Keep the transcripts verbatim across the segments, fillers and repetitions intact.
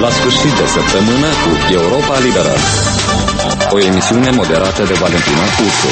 La sfârșit de săptămână cu Europa Liberă. O emisiune moderată de Valentina Cursu.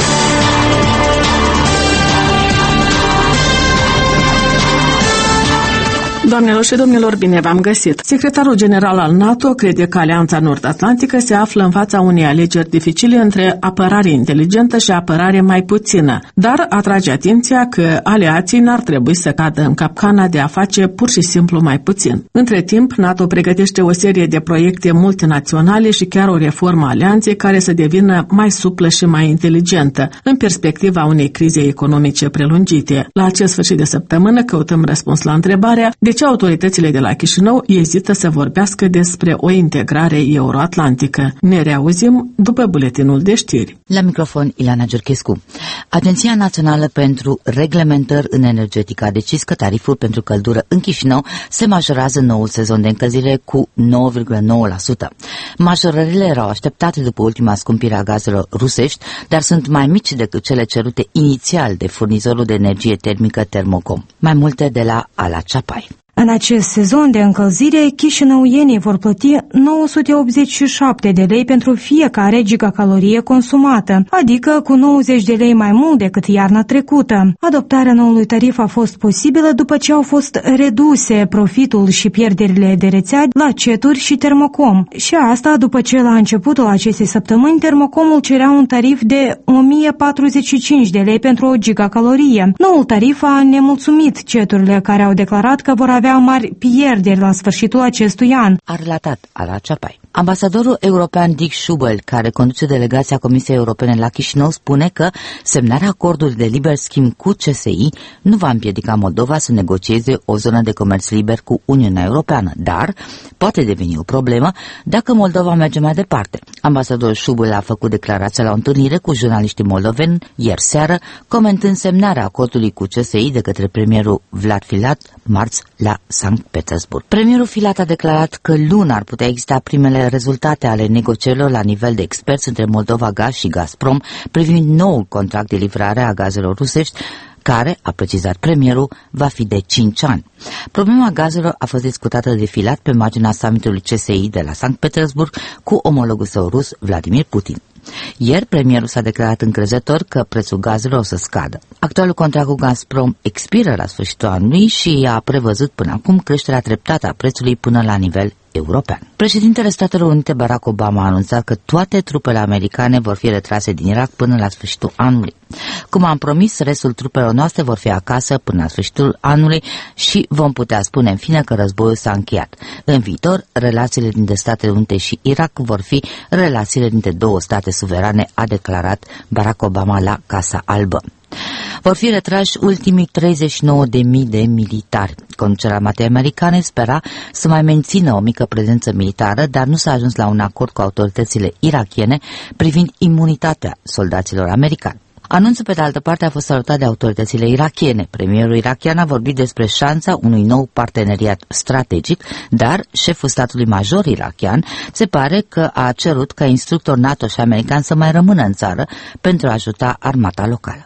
Doamnelor și domnilor, bine v-am găsit. Secretarul general al NATO crede că Alianța Nord-Atlantică se află în fața unei alegeri dificile între apărare inteligentă și apărare mai puțină, dar atrage atenția că aliații n-ar trebui să cadă în capcana de a face pur și simplu mai puțin. Între timp, NATO pregătește o serie de proiecte multinaționale și chiar o reformă a alianței care să devină mai suplă și mai inteligentă, în perspectiva unei crize economice prelungite. La acest sfârșit de săptămână căutăm răspuns la întrebarea de ce autoritățile de la Chișinău ezită să vorbească despre o integrare euroatlantică. Ne reauzim după buletinul de știri. La microfon, Ilana Giurchescu. Agenția Națională pentru Reglementări în Energetică a decis că tariful pentru căldură în Chișinău se majorează în noul sezon de încălzire cu nouă virgulă nouă la sută. Majorările erau așteptate după ultima scumpire a gazelor rusești, dar sunt mai mici decât cele cerute inițial de furnizorul de energie termică Termocom. Mai multe de la Ala Ceapai. În acest sezon de încălzire, chișinăuienii vor plăti nouă sute optzeci și șapte de lei pentru fiecare gigacalorie consumată, adică cu nouăzeci de lei mai mult decât iarna trecută. Adoptarea noului tarif a fost posibilă după ce au fost reduse profitul și pierderile de rețea la Ceturi și Termocom. Și asta după ce la începutul acestei săptămâni Termocomul cerea un tarif de o mie patruzeci și cinci de lei pentru o gigacalorie. Noul tarif a nemulțumit Ceturile, care au declarat că vor avea avea mari pierderi la sfârșitul acestui an, a relatat Ala Ceapai. Ambasadorul european Dick Schubel, care conduce delegația Comisiei Europene la Chișinău, spune că semnarea acordului de liber schimb cu C S I nu va împiedica Moldova să negocieze o zonă de comerț liber cu Uniunea Europeană, dar poate deveni o problemă dacă Moldova merge mai departe. Ambasadorul Schubel a făcut declarația la o întâlnire cu jurnaliștii moldoveni ieri seară, comentând semnarea acordului cu C S I de către premierul Vlad Filat marți la Sankt Petersburg. Premierul Filat a declarat că luni ar putea exista primele rezultate ale negocierilor la nivel de experți între Moldova Gaz și Gazprom privind noul contract de livrare a gazelor rusești, care, a precizat premierul, va fi de cinci ani. Problema gazelor a fost discutată de Filat pe marginea summitului C S I de la Sankt Petersburg cu omologul său rus, Vladimir Putin. Ieri, premierul s-a declarat încrezător că prețul gazelor o să scadă. Actualul contract cu Gazprom expiră la sfârșitul anului și a prevăzut până acum creșterea treptată a prețului până la nivel european. Președintele Statelor Unite Barack Obama a anunțat că toate trupele americane vor fi retrase din Irak până la sfârșitul anului. Cum am promis, restul trupelor noastre vor fi acasă până la sfârșitul anului și vom putea spune în fine că războiul s-a încheiat. În viitor, relațiile dintre Statele Unite și Irak vor fi relațiile dintre două state suverane, a declarat Barack Obama la Casa Albă. Vor fi retrași ultimii treizeci și nouă de mii de militari. Conducerea armatei americane spera să mai mențină o mică prezență militară, dar nu s-a ajuns la un acord cu autoritățile irakiene privind imunitatea soldaților americani. Anunțul, pe de altă parte, a fost salutat de autoritățile irakiene. Premierul irakian a vorbit despre șansa unui nou parteneriat strategic, dar șeful statului major irakian se pare că a cerut ca instructori NATO și americani să mai rămână în țară pentru a ajuta armata locală.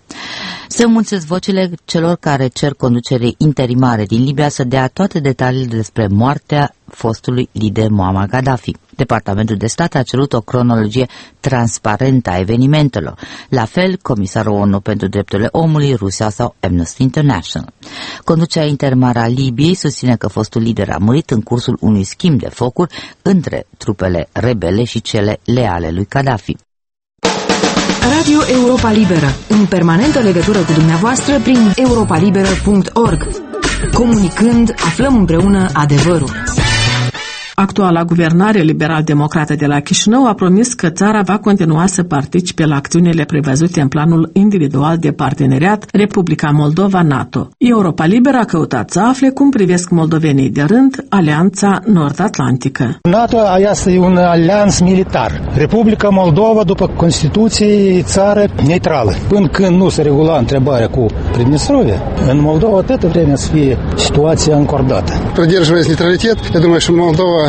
Se înmulțesc vocile celor care cer conducerii interimare din Libia să dea toate detaliile despre moartea fostului lider Muammar Gaddafi. Departamentul de Stat a cerut o cronologie transparentă a evenimentelor, la fel Comisarul ONU pentru Drepturile Omului, Rusia sau Amnesty International. Conducerea interimară a Libiei susține că fostul lider a murit în cursul unui schimb de focuri între trupele rebele și cele leale lui Gaddafi. Radio Europa Liberă, în permanentă legătură cu dumneavoastră prin europa liberă punct org. Comunicând, aflăm împreună adevărul. Actuala guvernare liberal-democrată de la Chișinău a promis că țara va continua să participe la acțiunile prevăzute în planul individual de parteneriat Republica Moldova-NATO. Europa Liberă a căutat să afle cum privesc moldovenii de rând Alianța Nord-Atlantică. NATO este un alianț militar. Republica Moldova, după Constituție, țară neutrală. Până când nu se regula întrebarea cu Pridnestrovia, în Moldova atâta vreme să fie situația încordată. Продерживаясь нейтралитет, я думаю, что Молдова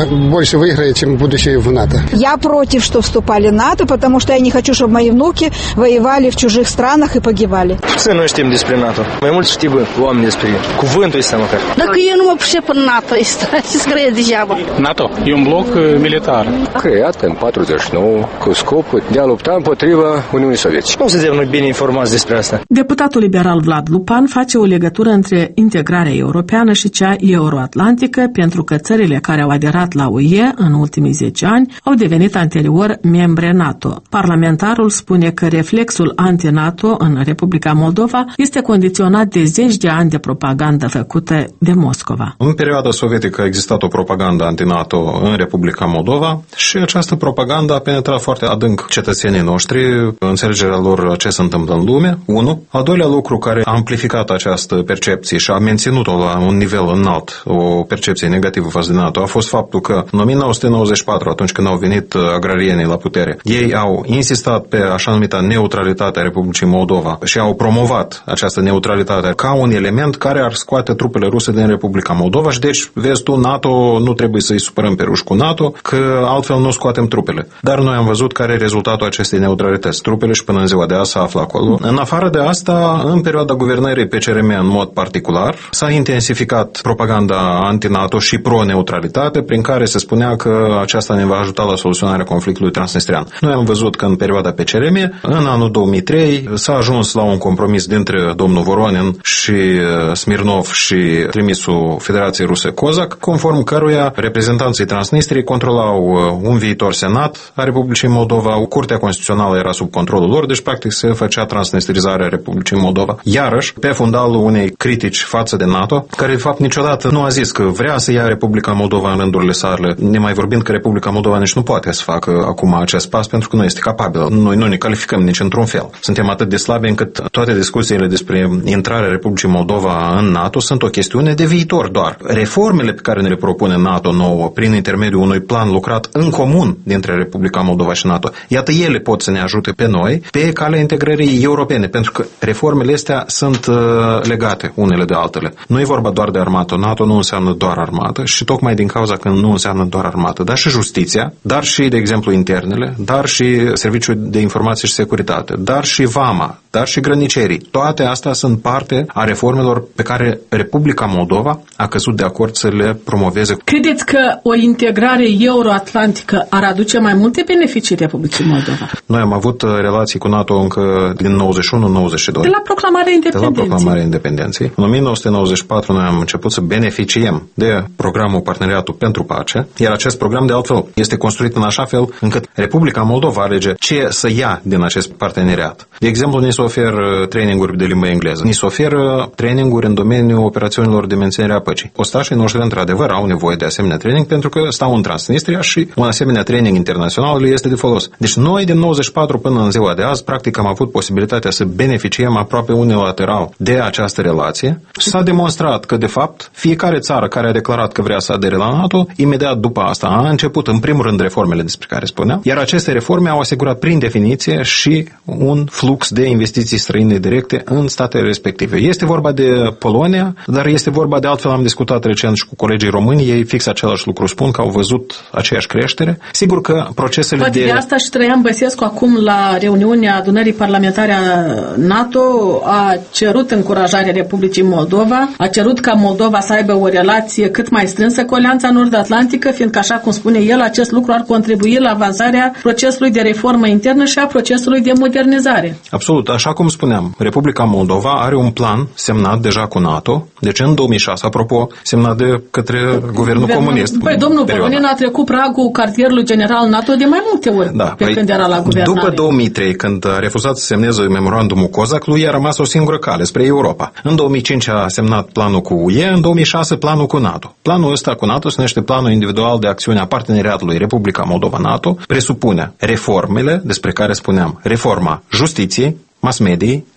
больше выиграет, чем будущее в НАТО. Я против, что вступали в НАТО, потому что я не хочу, чтобы мои внуки воевали в чужих странах и păgivали. Să nu știm despre NATO. Mai mult știu oameni despre cuvântul ăsta măcar. Dacă eu nu mă pricep în NATO, este scrie degeaba. NATO e un bloc militar. Creat în patruzeci și nouă cu scopul de a lupta împotriva Uniunii Sovietice. Cum suntem noi bine informați despre asta? Deputatul liberal Vlad Lupan face o legătură între integrarea europeană și cea euroatlantică, pentru că țările care au aderat la U E în ultimii zece ani au devenit anterior membre NATO. Parlamentarul spune că reflexul anti-NATO în Republica Moldova este condiționat de zeci de ani de propagandă făcută de Moscova. În perioada sovietică a existat o propagandă anti-NATO în Republica Moldova și această propagandă a penetrat foarte adânc cetățenii noștri, înțelegerea lor ce se întâmplă în lume, unu. Al doilea lucru care a amplificat această percepție și a menținut-o la un nivel înalt, o percepție negativă față de NATO, a fost faptul că în o mie nouă sute nouăzeci și patru, atunci când au venit agrarienii la putere, ei au insistat pe așa numita neutralitate a Republicii Moldova și au promovat această neutralitate ca un element care ar scoate trupele ruse din Republica Moldova și deci, vezi tu, NATO nu trebuie să-i supărăm pe ruși cu NATO, că altfel nu scoatem trupele. Dar noi am văzut care e rezultatul acestei neutralități. Trupele și până în ziua de azi se află acolo. În afară de asta, în perioada guvernării P C R M în mod particular, s-a intensificat propaganda anti-NATO și pro-neutralitate, prin care se spunea că aceasta ne va ajuta la soluționarea conflictului transnistrian. Noi am văzut că în perioada P C R M, în anul două mii trei, s-a ajuns la un compromis dintre domnul Voronin și Smirnov și trimisul Federației Ruse Kozak, conform căruia reprezentanții Transnistriei controlau un viitor senat a Republicii Moldova, Curtea Constituțională era sub controlul lor, deci practic se făcea transnistrizarea Republicii Moldova. Iarăși, pe fundalul unei critici față de NATO, care de fapt niciodată nu a zis că vrea să ia Republica Moldova în rândurile sale, nemai vorbind că Republica Moldova nici nu poate să facă acum acest pas pentru că nu este capabilă. Noi nu ne calificăm nici într-un fel. Suntem atât de slabi încât toate discuțiile despre intrarea Republicii Moldova în NATO sunt o chestiune de viitor doar. Reformele pe care ne le propune NATO nouă prin intermediul unui plan lucrat în comun dintre Republica Moldova și NATO, iată ele pot să ne ajute pe noi pe calea integrării europene, pentru că reformele astea sunt uh, legate unele de altele. Nu e vorba doar de armată. NATO nu înseamnă doar armată și tocmai din cauza că nu înseamnă doar armată, dar și justiția, dar și, de exemplu, internele, dar și serviciul de informație și securitate, dar și vama, dar și grănicerii. Toate astea sunt parte a reformelor pe care Republica Moldova a căzut de acord să le promoveze. Credeți că o integrare euroatlantică ar aduce mai multe beneficii Republicii Moldova? Noi am avut relații cu NATO încă din nouăzeci și unu nouăzeci și doi. De la proclamarea independenței. De la proclamarea independenței. În o mie nouă sute nouăzeci și patru noi am început să beneficiem de programul Parteneriatul pentru Pace, iar acest program de altfel este construit în așa fel încât Republica Moldova alege ce să ia din acest parteneriat. De exemplu, ni se oferă traininguri de limbă engleză, ni se oferă traininguri în domeniul operațiunilor de menținere a păcii. Ostașii noștri, într-adevăr, au nevoie de asemenea training pentru că stau în Transnistria și un asemenea training internațional le este de folos. Deci noi, din nouăzeci și patru până în ziua de azi, practic am avut posibilitatea să beneficiem aproape unilateral de această relație. S-a demonstrat că, de fapt, fiecare țară care a declarat că vrea să adere la NATO, imediat după asta a început, în primul rând, reformele despre care spuneam, iar aceste reforme au asigurat, prin definiție, și un flux de investiții străine directe în statele respective. Este vorba de Polonia, dar este vorba de altfel, am discutat recent și cu colegii români, ei fix același lucru spun, că au văzut aceeași creștere. Sigur că procesele Poate de... de asta și Traian Băsescu acum la reuniunea adunării parlamentare a NATO a cerut încurajarea Republicii Moldova, a cerut ca Moldova să aibă o relație cât mai strânsă cu Alianța Nord-Atlantică, fiindcă, așa cum spune el, acest lucru ar contribui la avansarea procesului de reformă internă și a procesului de modernizare. Absolut, așa cum spuneam, Republica Moldova are un plan semnat deja cu NATO, deci în două mii șase, apropo, semnat de către guvernul, guvernul comunist. Păi domnul Voronin a trecut pragul cartierului general NATO de mai multe ori, da, pe păi, când era la guvernare. După două mii trei, când a refuzat să semneze memorandumul Kozak, lui a rămas o singură cale spre Europa. În două mii cinci a semnat planul cu U E, în două mii șase planul cu NATO. Planul ăsta cu NATO se numește Planul Individual de Acțiune a Parteneriatului Republica Moldova-NATO, presupune reformele despre care spuneam, reforma justiției, mass mediei,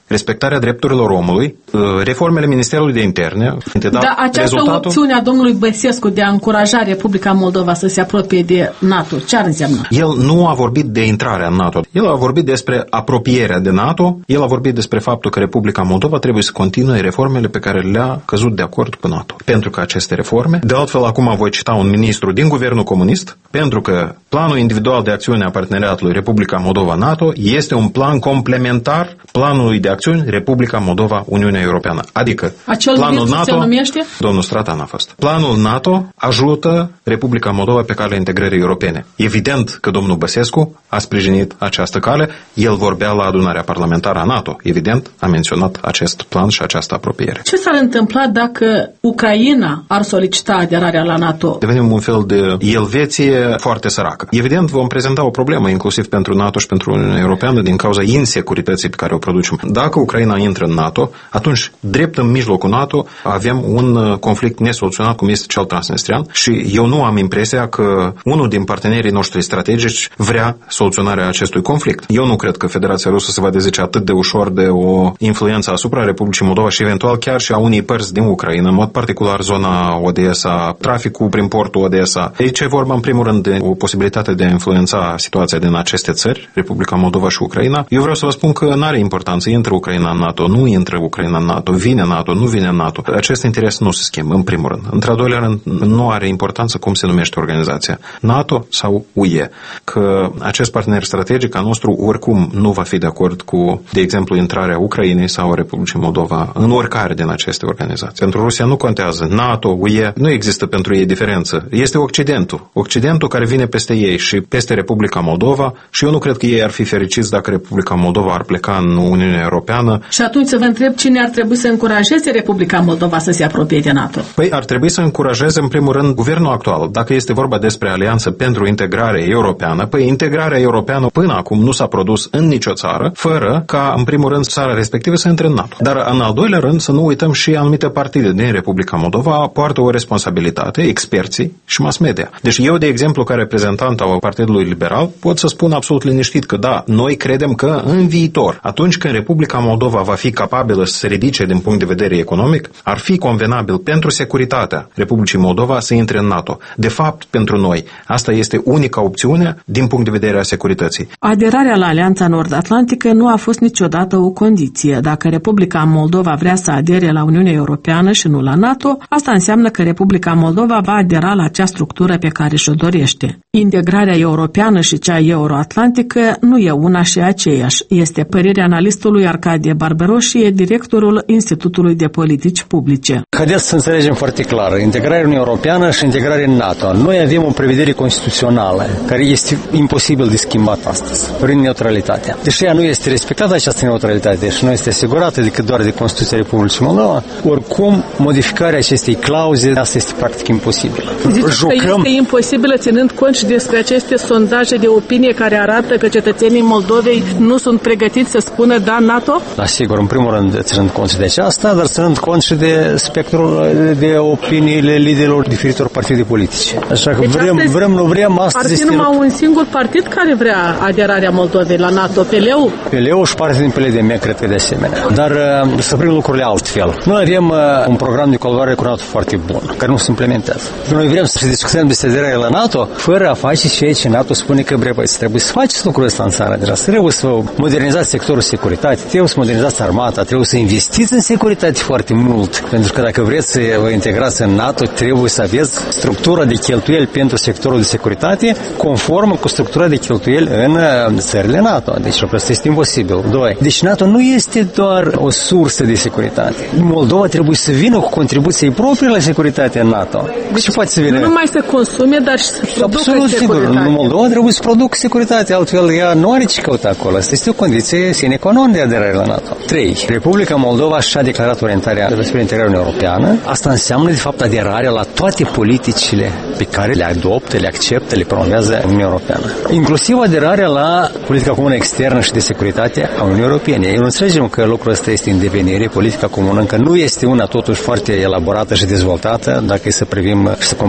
respectarea drepturilor omului, reformele Ministerului de Interne. Dar această rezultatul... opțiune a domnului Băsescu de a încuraja Republica Moldova să se apropie de NATO, ce ar însemna? El nu a vorbit de intrarea în NATO. El a vorbit despre apropierea de NATO. El a vorbit despre faptul că Republica Moldova trebuie să continue reformele pe care le-a căzut de acord cu NATO. Pentru că aceste reforme, de altfel acum voi cita un ministru din guvernul comunist, pentru că planul individual de acțiune a parteneriatului Republica Moldova-NATO este un plan complementar planului de acțiuni Republica Moldova-Uniunea Europeană. Adică acel planul NATO, se numește? Domnul Stratan a fost. Planul NATO ajută Republica Moldova pe calea integrării europene. Evident că domnul Băsescu a sprijinit această cale, el vorbea la adunarea parlamentară a NATO. Evident, a menționat acest plan și această apropiere. Ce s-ar întâmpla dacă Ucraina ar solicita aderarea la NATO? Devenim un fel de Elveție foarte săracă. Evident, vom prezenta o problemă, inclusiv pentru NATO și pentru Uniunea Europeană, din cauza insecurității pe care o producem. Dacă Ucraina intră în NATO, atunci, drept în mijlocul NATO, avem un conflict nesoluționat, cum este cel transnistrian, și eu nu am impresia că unul din partenerii noștri strategici vrea soluționarea acestui conflict. Eu nu cred că Federația Rusă se va dezice atât de ușor de o influență asupra Republicii Moldova și eventual chiar și a unei părți din Ucraina, în mod particular zona Odessa, traficul prin portul Odessa. Aici e vorba în primul rând de o posibilitate de a influența situația din aceste țări, Republica Moldova și Ucraina. Eu vreau să vă spun că nu are importanță, intră Ucraina în NATO, nu intră Ucraina în NATO, vine NATO, nu vine NATO. Acest interes nu se schimbă, în primul rând. Într-al doilea rând, nu are importanță cum se numește organizația, NATO sau U E, că acest partener strategic al nostru oricum nu va fi de acord cu, de exemplu, intrarea Ucrainei sau Republicii Moldova în oricare din aceste organizații. Pentru Rusia nu contează. NATO, U E, nu există pentru ei diferență. Este Occidentul. Occidentul care vine peste ei și peste Republica Moldova și eu nu cred că ei ar fi fericiți dacă Republica Moldova ar pleca în Uniunea Europeană. Și atunci să vă întreb cine ar trebui să încurajeze Republica Moldova să se apropie de NATO? Păi ar trebui să încurajeze în primul rând guvernul actual. Dacă este vorba despre Alianță pentru Integrare Europeană, păi integrarea europeană până acum nu s-a produs în nicio țară, fără ca în primul rând țara respectivă să intre în NATO. Dar în al doilea rând să nu uităm și anumite partide din Republica Moldova poartă o responsabilitate, experții și mass media. Deci eu, de exemplu, ca reprezentant al Partidului Liberal, pot să spun absolut liniștit că da, noi credem că în viitor, atunci când Republica Moldova va fi capabilă să se ridice din punct de vedere economic, ar fi convenabil pentru securitatea Republicii Moldova să intre în NATO. De fapt, pentru noi, asta este unica opțiune din punct de vedere a securității. Aderarea la Alianța Nord-Atlantică nu a fost niciodată o condiție. Dacă Republica Moldova vrea să adere la Uniunea Europeană și nu la NATO, asta înseamnă că Republica Moldova va adera la acea structură pe care și-o dorește. Integrarea europeană și cea euroatlantică nu e una și aceeași. Este părerea analistului Arcadie Barberoșie, directorul Institutului de Politici Publice. Haideți să înțelegem foarte clar. Integrarea Uniunii Europeană și integrarea în NATO. Noi avem o prevedere constituțională care este imposibil de schimbat astăzi, prin neutralitatea. Deși ea nu este respectată această neutralitate și nu este asigurată decât doar de Constituția Republicii Moldova, oricum modificarea acestei clauze, asta este practic imposibilă. Ziceți Jucăm... că este imposibilă ținând cont și despre aceste sondaje de opinie care arată că cetățenii Moldovei nu sunt pregătiți să spună da NATO? Da, sigur, în primul rând ținând cont și de aceasta, dar ținând cont și de spectrul de opiniile liderilor diferitor partide politice. Așa că deci vrem, vrem, nu vrem, astăzi este... Ar fi numai un singur partid care vrea aderarea Moldovei la NATO, P L U? P L U și parte din P L D M, cred că de asemenea. Dar să privim lucrurile altfel. Noi avem un program de colaborare cu NATO foarte bun, care nu se implementează. Noi vrem să discutăm despre aderarea la NATO, fără a face ceea ce NATO spune că trebuie să trebuie să faceți lucrul ăsta în țară. Deja trebuie să modernizați sectorul securitate, trebuie să modernizați armata, trebuie să investiți în securitate foarte mult. Pentru că dacă vreți să vă integrați în NATO, trebuie să aveți structura de cheltuieli pentru sectorul de securitate conform cu structura de cheltuieli în țările NATO. Deci asta este imposibil. Doi. Deci NATO nu este doar o sursă de securitate. Moldova trebuie să vină cu contribuții proprii la securitatea NATO. Deci ce poate să vină? Nu numai să consume, dar și să producă absolut, securitate. Sigur. Moldova trebuie să producă securitate, altfel ea nu are ce căuta acolo. Asta este o condiție sine qua non de aderare la NATO. trei. Republica Moldova și-a declarat orientarea spre integrarea europeană. Asta înseamnă, de fapt, aderarea la toate politicile pe care le adoptă, le acceptă, le promovează Uniunea Europeană. Inclusiv aderarea la politica comună externă și de securitate a Uniunii Europene. Eu nu înțelegem că lucrul ăsta este în devenire, politica comună încă nu este una totuși foarte elaborată și dezvoltată, dacă e să privim și să comparăm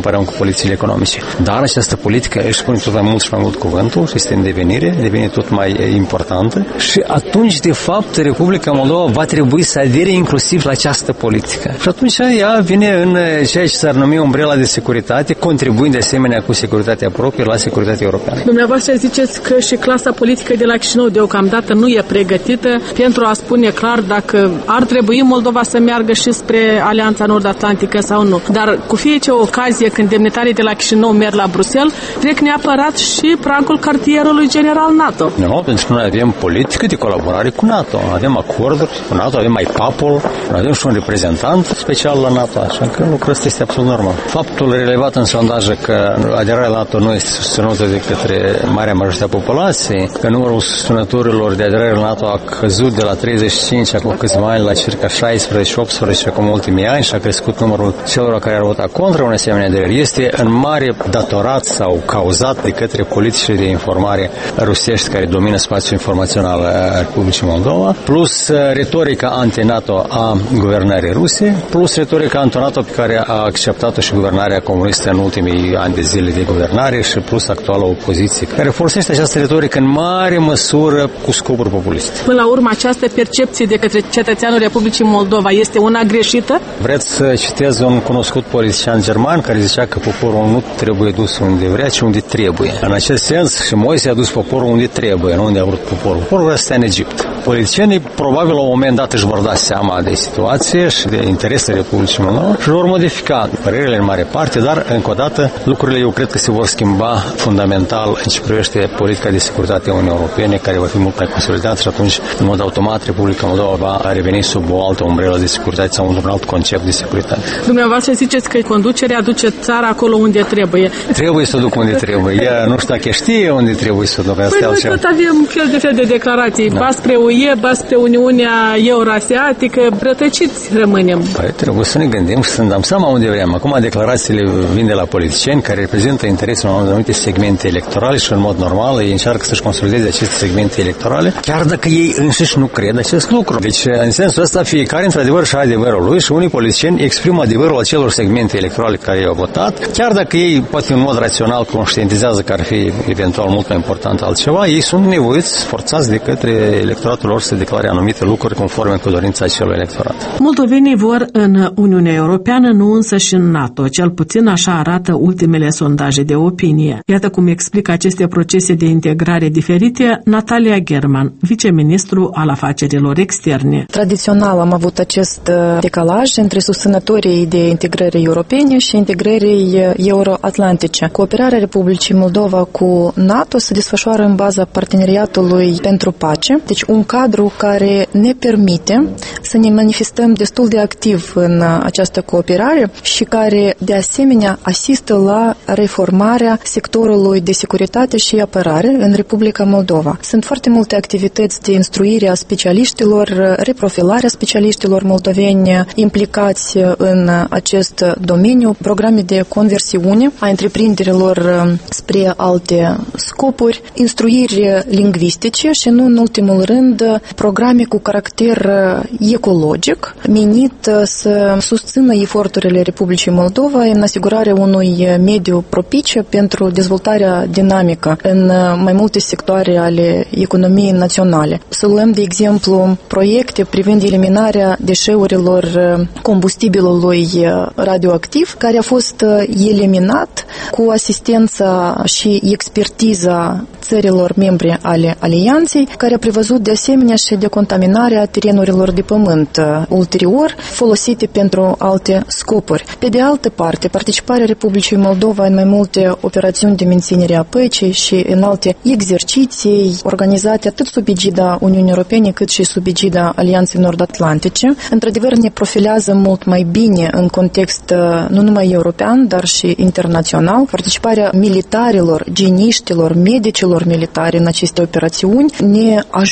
comparăm cu politicile economice. Dar această politică își spune tot mai mult și mai mult cuvântul și este în devenire, devine tot mai importantă și atunci, de fapt, Republica Moldova va trebui să adere inclusiv la această politică. Și atunci ea vine în ceea ce s-ar numi umbrela de securitate, contribuind de asemenea cu securitatea proprie la securitatea europeană. Dumneavoastră ziceți că și clasa politică de la Chișinău deocamdată nu e pregătită pentru a spune clar dacă ar trebui Moldova să meargă și spre Alianța Nord-Atlantică sau nu. Dar cu fiecare ocazie când demnitarii de la Chișinău merg la Bruxelles, trec neapărat și pragul cartierului general NATO. Nu, pentru că noi avem politică de colaborare cu NATO. Avem acorduri cu NATO, avem mai papul, avem și un reprezentant special la NATO, așa că lucrul ăsta este absolut normal. Faptul relevat în sondaje că aderarea la NATO nu este susținută de către marea majoritate a populației, că numărul susținătorilor de aderare la NATO a căzut de la treizeci și cinci acum câțiva ani la circa șaisprezece optsprezece acum ultimii ani și a crescut numărul celor care au votat contra unei asemenea aderări, este în mare datorat sau cauzat de către politicile de informare rusești care domină spațiul informațional al Republicii Moldova, plus retorica anti-NATO a guvernării ruse, plus retorica anti-NATO pe care a acceptat-o și guvernarea comunistă în ultimii ani de zile de guvernare și plus actuala opoziție, care folosește această retorică în mare măsură cu scopuri populiste. Până la urmă, această percepție de către cetățeanul Republicii Moldova este una greșită? Vreți să citez un cunoscut politician german care zicea că poporul nu trebuie dus unde vrea, ci unde trebuie. În acest sens, și Moise a dus poporul unde trebuie, nu unde a vrut poporul. Poporul vrea să stea în Egipt. Politicienii probabil la un moment dat își vor da seama de situație și de interesele Republicii Moldova și vor modifica părerile în mare parte, dar încă o dată lucrurile eu cred că se vor schimba fundamental în ce privește politica de securitate a Uniunii Europene, care va fi mult mai consolidată și atunci, în mod automat, Republica Moldova va reveni sub o altă umbrelă de securitate sau un alt concept de securitate. Dumneavoastră ziceți că conducerea duce țara acolo unde trebuie. Trebuie să o duc unde trebuie. Ea nu știu dacă știe unde trebuie să o duc. Păi noi tot avem fel de fel de declarații. Da. Ba spre U E, ba spre Uniunea Euroasiatică. Rătăciți rămânem. Păi trebuie să ne gândim și să ne dăm seama unde vrem. Acum declarațiile vin de la politicieni care reprezintă interesul unor anumite segmente electorale și în mod normal ei încearcă să-și consolideze aceste segmente electorale, chiar dacă ei înșiși nu cred acest lucru. Deci, în sensul ăsta, fiecare într-adevăr și adevărul lui și unii politicieni exprimă adevărul acelor segmente electorale care i-au votat, chiar dacă ei, poate în mod rațional, conștientizează că ar fi eventual mult mai important altceva, ei sunt nevoiți, forțați de către electoratul lor să declare anumite lucruri conforme cu dorința acelui electorat. Moldovenii vor în Uniunea Europeană, nu însă și în NATO, cel puțin așa arată ultimele sondaje de opinie. Iată cum explică aceste procese de integrare diferite Natalia German, viceministru al afacerilor externe. Tradițional am avut acest decalaj între susținătorii de integrări europene și integrării euroatlantice. Cooperarea Republicii Moldova cu NATO se desfășoară în baza parteneriatului pentru pace, deci un cadru care ne permite să ne manifestăm destul de activ în această cooperare și care de asemenea asistă la reformarea sectorului de securitate și apărare în Republica Moldova. Sunt foarte multe activități de instruire a specialiștilor, reprofilarea specialiștilor moldoveni implicați în acest domeniu, programe de conversiune a întreprinderilor spre alte scopuri, instruiri lingvistice și, nu în ultimul rând, programe cu caracter ecologic, menit să susțină eforturile Republicii Moldova în asigurarea unui mediu propice pentru dezvoltarea dinamică în mai multe sectoare ale economiei naționale. Să luăm, de exemplu, proiecte privind eliminarea deșeurilor combustibilului radioactiv, care a fost eliminat cu asistența și expertiza țărilor membre ale Alianței, care a prevăzut de asemenea și decontaminarea terenurilor de pământ ulterior folosite pentru alte scopuri. Pe de altă parte, participarea Republicii Moldova în mai multe operațiuni de menținere a păcii și în alte exerciții organizate atât sub egida Uniunii Europene cât și sub egida Alianței Nord-Atlantice, într-adevăr ne profilează mult mai bine în context nu numai european, dar și internațional. Participarea militarilor, geniștilor, medicilor militari în aceste operațiuni ne ajută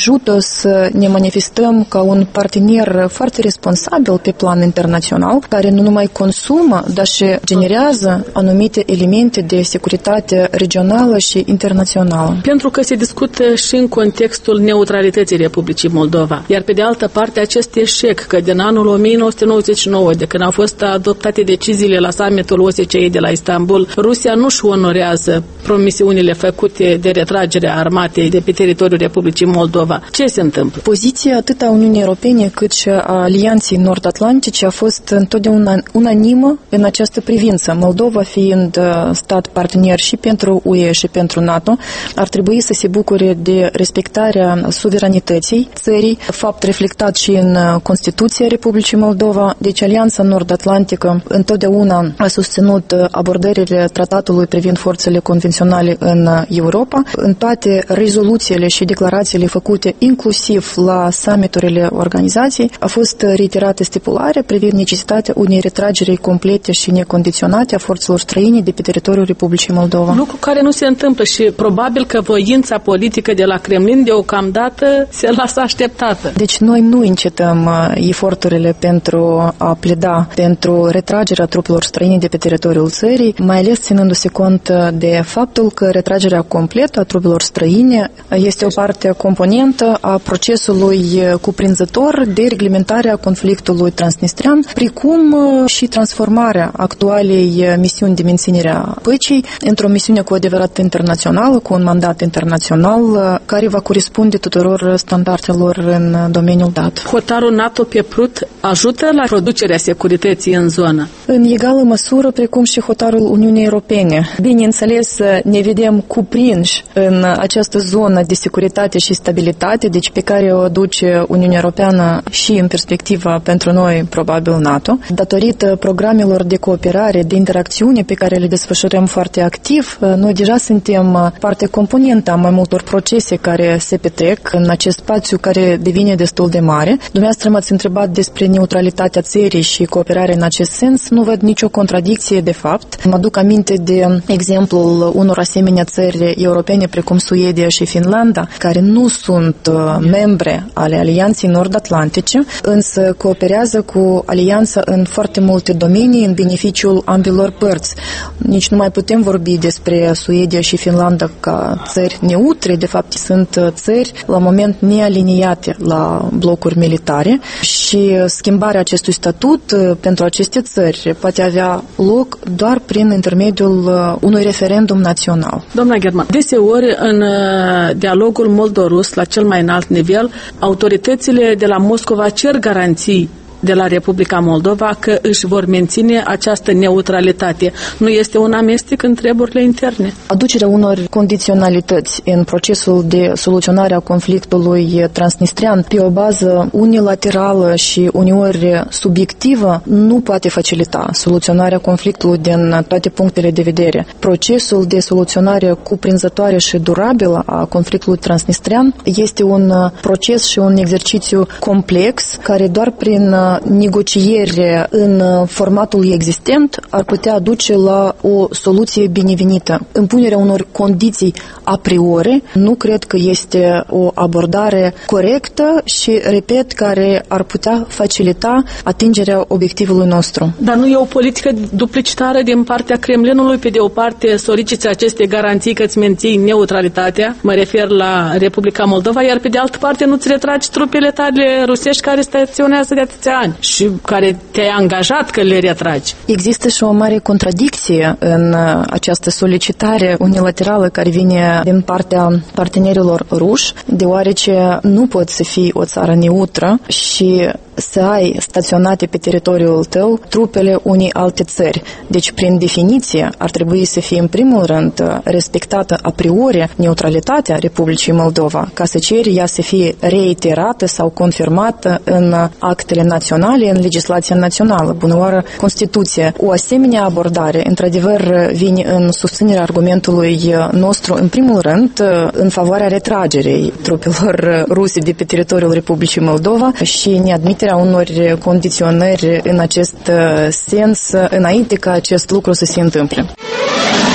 să ne manifestăm ca un partener foarte responsabil pe plan internațional, care nu numai consumă, dar și generează anumite elemente de securitate regională și internațională. Pentru că se discută și în contextul neutralității Republicii Moldova. Iar pe de altă parte, acest eșec, că din anul o mie nouă sute nouăzeci și nouă, de când au fost adoptate deciziile la summitul O S C E de la Istanbul, Rusia nu-și onorează promisiunile făcute de retragere a armatei de pe teritoriul Republicii Moldova. Ce se întâmplă? Poziția atât a Uniunii Europene cât și a Alianței Nord-Atlantice a fost întotdeauna unanimă în această privință. Moldova fiind stat partener și pentru U E și pentru NATO, ar trebui să se bucure de respectarea suveranității țării, fapt reflectat și în Constituția Republicii Moldova. Deci Alianța Nord-Atlantică întotdeauna a susținut abordările tratatului privind forțele convenționale în Europa. În toate rezoluțiile și declarațiile făcute, inclusiv la summiturile organizației, a fost reiterată stipularea privind necesitatea unei retrageri complete și necondiționate a forțelor străine de pe teritoriul Republicii Moldova. Lucru care nu se întâmplă și probabil că voința politică de la Kremlin deocamdată se lasă așteptată. Deci noi nu încetăm eforturile pentru a pleda pentru retragerea trupelor străine de pe teritoriul țării, mai ales ținându-se cont de faptul că retragerea completă a trupelor străine este o parte componentă a procesului cuprinzător de reglementare a conflictului transnistrian, precum și transformarea actualei misiuni de menținere a păcii într-o misiune cu adevărat internațională, cu un mandat internațional care va corespunde tuturor standardelor în domeniul dat. Hotarul NATO pe Prut ajută la producerea securității în zonă? În egală măsură, precum și hotarul Uniunii Europene. Bineînțeles, ne vedem cuprinși în această zonă de securitate și stabilitate, deci pe care o aduce Uniunea Europeană și în perspectiva pentru noi, probabil NATO, datorită programelor de cooperare, de interacțiune pe care le desfășurăm foarte activ. Noi deja suntem parte componentă a mai multor procese care se petrec în acest spațiu care devine destul de mare. Dumneavoastră m-ați întrebat despre neutralitatea țării și cooperarea în acest sens. Nu văd nicio contradicție de fapt. Mă aduc aminte de exemplul unor asemenea țări europene precum Suedia și Finlanda, care nu sunt membre ale Alianței Nord-Atlantice, însă cooperează cu Alianța în foarte multe domenii în beneficiul ambilor părți. Nici nu mai putem vorbi despre Suedia și Finlanda ca țări neutre, de fapt sunt țări la moment nealiniate la blocuri militare și schimbarea acestui statut pentru aceste țări poate avea loc doar prin intermediul unui referendum național. Doamna German, deseori în dialogul moldo-rus la cel mai înalt nivel, autoritățile de la Moscova cer garanții de la Republica Moldova că își vor menține această neutralitate. Nu este un amestec în treburile interne? Aducerea unor condiționalități în procesul de soluționare a conflictului transnistrian pe o bază unilaterală și uneori subiectivă nu poate facilita soluționarea conflictului din toate punctele de vedere. Procesul de soluționare cuprinzătoare și durabilă a conflictului transnistrian este un proces și un exercițiu complex care doar prin negociere în formatul existent ar putea aduce la o soluție binevenită. Impunerea unor condiții a priori nu cred că este o abordare corectă și, repet, care ar putea facilita atingerea obiectivului nostru. Dar nu e o politică duplicitară din partea Kremlinului? Pe de o parte soliciți aceste garanții că îți menții neutralitatea, mă refer la Republica Moldova, iar pe de altă parte nu-ți retragi trupele tale rusești care staționează de atâția ani și care te-ai angajat că le retragi. Există și o mare contradicție în această solicitare unilaterală care vine din partea partenerilor ruși, deoarece nu poți să fii o țară neutră și să ai staționate pe teritoriul tău trupele unei alte țări. Deci, prin definiție, ar trebui să fie în primul rând respectată a priori neutralitatea Republicii Moldova, ca să ceri ea să fie reiterată sau confirmată în actele naționale, în legislația națională, bunăoară Constituția. O asemenea abordare, într-adevăr, vine în susținerea argumentului nostru, în primul rând, în favoarea retragerii trupelor ruse de pe teritoriul Republicii Moldova și neadmiterea unor condiționări în acest sens înainte ca acest lucru să se întâmple.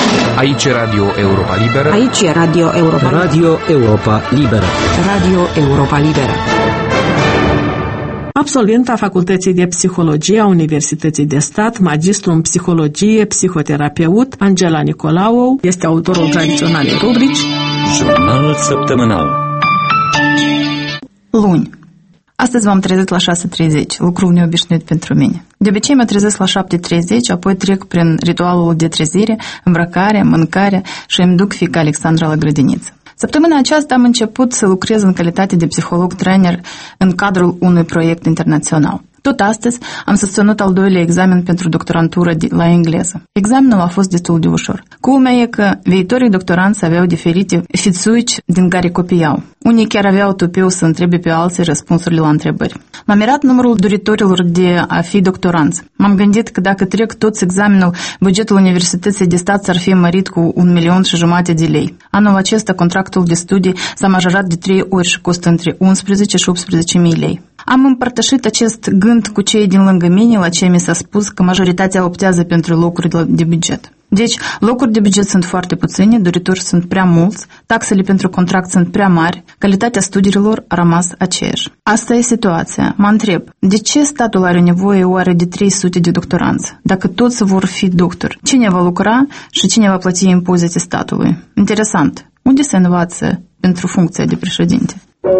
Aici e Radio Europa Liberă. Aici e Radio Europa Liberă. Radio Europa Liberă. Radio Europa Liberă. Absolventa Facultății de Psihologie a Universității de Stat, magistru în psihologie, psihoterapeut, Angela Nicolaou, este autorul tradiționalei rubrici Jurnal săptămânal. Luni. Astăzi m-am trezit la șase treizeci, lucru neobișnuit pentru mine. De obicei mă trezesc la șapte treizeci, apoi trec prin ritualul de trezire, îmbrăcare, mâncare și îmi duc fiica Alexandra la grădiniță. Săptămâna aceasta am început să lucrez în calitate de psiholog-trainer în cadrul unui proiect internațional. Tot astăzi am susținut al doilea examen pentru doctorantură la engleză. Examenul a fost destul de ușor. Culmea e că viitorii doctoranți aveau diferite fițuici din care copiau. Unii chiar aveau tupeu să întrebe pe alții răspunsurile la întrebări. M-a mirat numărul doritorilor de a fi doctoranți. M-am gândit că dacă trec toți examenul, bugetul Universității de Stat s-ar fi mărit cu un milion și jumate de lei. Anul acesta contractul de studii s-a majorat de trei ori și costă între unsprezece și optsprezece mii lei. Am împărtășit acest gând cu cei din lângă mine, la ce mi s-a spus că majoritatea optează pentru locuri de buget. Deci, locuri de buget sunt foarte puține, doritori sunt prea mulți, taxele pentru contract sunt prea mari, calitatea studiilor a rămas aceeași. Asta e situația. Mă întreb, de ce statul are nevoie oare de trei sute de doctoranți? Dacă toți vor fi doctori, cine va lucra și cine va plăti impozite statului? Interesant. Unde se învață pentru funcția de președinte?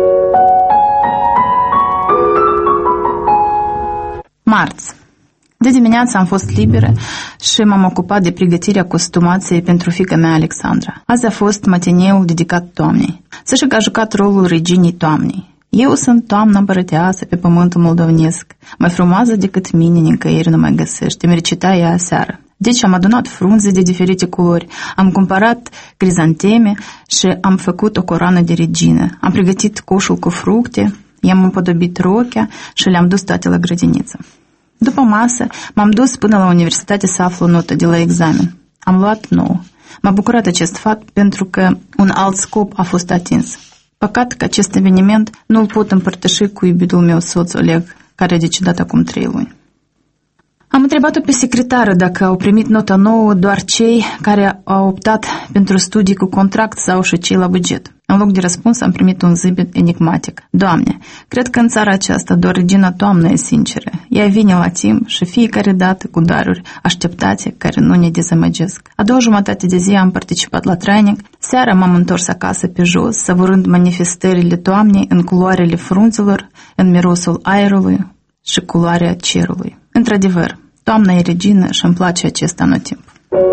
Marți. De dimineață am fost liberă și m-am ocupat de pregătirea costumației pentru fiica mea Alexandra. Azi a fost matineul dedicat toamnei. Să-și a jucat rolul reginei toamnei. Eu sunt toamna împărăteasă pe pământul moldovenesc. Mai frumoasă decât mine nicăieri nu mai găsești, îmi recita ea aseară. Deci am adunat frunze de diferite culori, am cumpărat crizanteme și am făcut o coroană de regină. Am pregătit coșul cu fructe, i-am împodobit rochea și le-am dus toate la grădiniță. După masă, m-am dus până la universitate să aflu notă de la examen. Am luat nouă. M-a bucurat acest fapt pentru că un alt scop a fost atins. Păcat că acest eveniment nu-l pot împărtăși cu iubitul meu soț Oleg, care a decedat acum trei luni. Am întrebat-o pe secretară dacă au primit nota nouă doar cei care au optat pentru studii cu contract sau și cei la buget. În loc de răspuns am primit un zâmbet enigmatic. Doamne, cred că în țara aceasta doar regina toamnă e sinceră. Ea vine la timp și fiecare dată cu daruri așteptate care nu ne dezamăgesc. A doua jumătate de zi am participat la training. Seara m-am întors acasă pe jos, savurând manifestările toamnei în culoarele frunzelor, în mirosul aerului și culoarea cerului. Într-adevăr, toamna e regină și îmi place acest anotimp.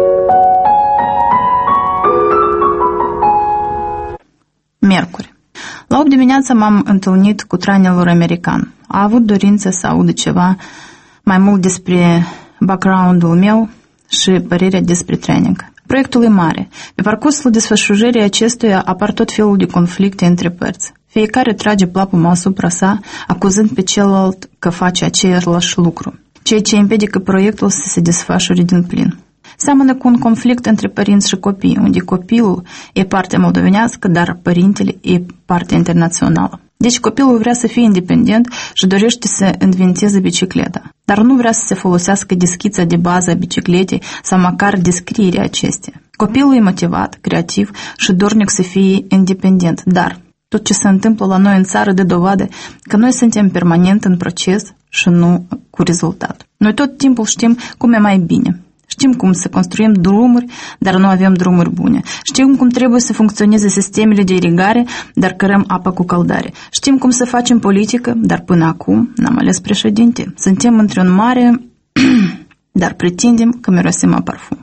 Miercuri. La opt dimineața m-am întâlnit cu trainerul american. A avut dorință să audă ceva mai mult despre background-ul meu și părerea despre training. Proiectul e mare. Pe parcursul desfășurării acestuia apar tot felul de conflicte între părți. Fiecare trage plapuma asupra sa, acuzând pe celălalt că face același lucru, ceea ce împiedică proiectul să se desfășure din plin. Seamănă cu un conflict între părinți și copii, unde copilul e partea moldovenească, dar părintele e partea internațională. Deci copilul vrea să fie independent și dorește să inventeze bicicleta, dar nu vrea să se folosească de schița de bază a bicicletei sau măcar descrierea acesteia. Copilul e motivat, creativ și dornic să fie independent, dar tot ce se întâmplă la noi în țară dă dovadă că noi suntem permanent în proces și nu cu rezultat. Noi tot timpul știm cum e mai bine. Știm cum să construim drumuri, dar nu avem drumuri bune. Știm cum trebuie să funcționeze sistemele de irigare, dar cărăm apă cu căldare. Știm cum să facem politică, dar până acum n-am ales președinte. Suntem într-un mare, dar pretindem că mirosim a parfum.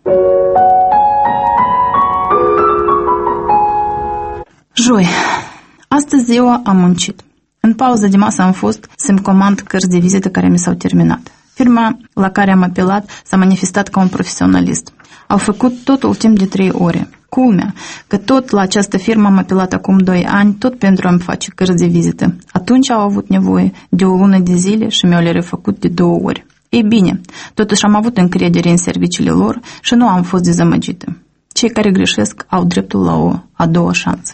Joi. Astăzi eu am muncit. În pauză de masă am fost să-mi comand cărți de vizită care mi s-au terminat. Firma la care am apelat s-a manifestat ca un profesionalist. Au făcut totul timp de trei ore. Culmea, că tot la această firmă am apelat acum doi ani, tot pentru a-mi face cărți de vizită. Atunci au avut nevoie de o lună de zile și mi-au le refăcut de două ori. Ei bine, totuși am avut încredere în serviciile lor și nu am fost dezamăgită. Cei care greșesc au dreptul la o a doua șansă.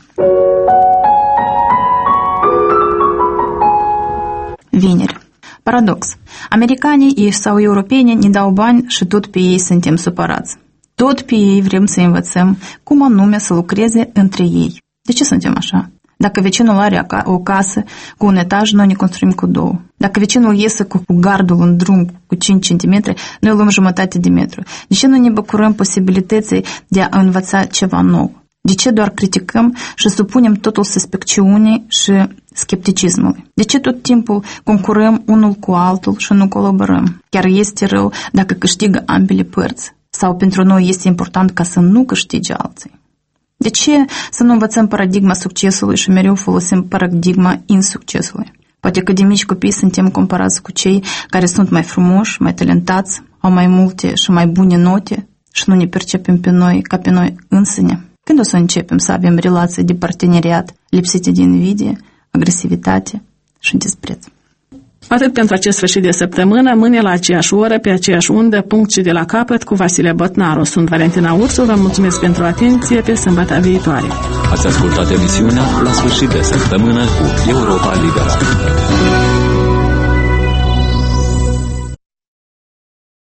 Vineri. Paradox. Americanii sau europenii ne dau bani și tot pe ei suntem supărați. Tot pe ei vrem să învățăm cum anume să lucreze între ei. De ce suntem așa? Dacă vecinul are o casă cu un etaj, noi ne construim cu două. Dacă vecinul iese cu gardul în drum cu cinci centimetri, noi luăm jumătate de metru. De ce nu ne bucurăm posibilității de a învăța ceva nou? De ce doar criticăm și supunem totul suspecțiunii și scepticismului? De ce tot timpul concurăm unul cu altul și nu colaborăm? Chiar este rău dacă câștigă ambele părți? Sau pentru noi este important ca să nu câștige alții? De ce să nu învățăm paradigma succesului și mereu folosim paradigma insuccesului? Poate că de mici copii suntem comparați cu cei care sunt mai frumoși, mai talentați, au mai multe și mai bune note și nu ne percepem pe noi ca pe noi însine. Când o să începem să avem relații de parteneriat lipsite de invidie, agresivitate și dispreț? Atât pentru acest sfârșit de săptămână, mâine la aceeași oră, pe aceeași undă, punct și de la capăt, cu Vasile Botnaru. Sunt Valentina Ursu, vă mulțumesc pentru atenție, pe sâmbătă viitoare. Ați ascultat emisiunea La sfârșit de săptămână cu Europa Liberă.